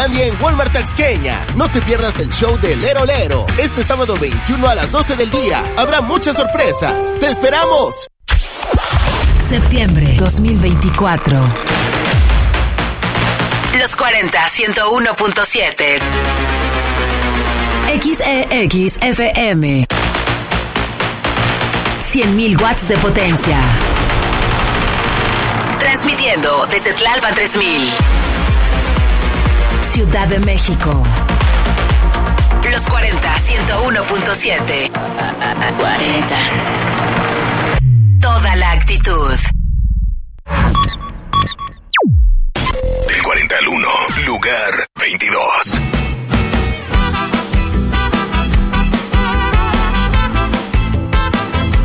Gringolandia en Walmart Taxqueña. No te pierdas el show de Lero Lero. Este sábado 21 a las 12 del día. Habrá muchas sorpresas. ¡Te esperamos! Septiembre 2024. Los 40 101.7. XEX FM. 100.000 watts de potencia. Transmitiendo desde Tlalpan 3000. Ciudad de México. Los 40 101.7. 40. Toda la actitud.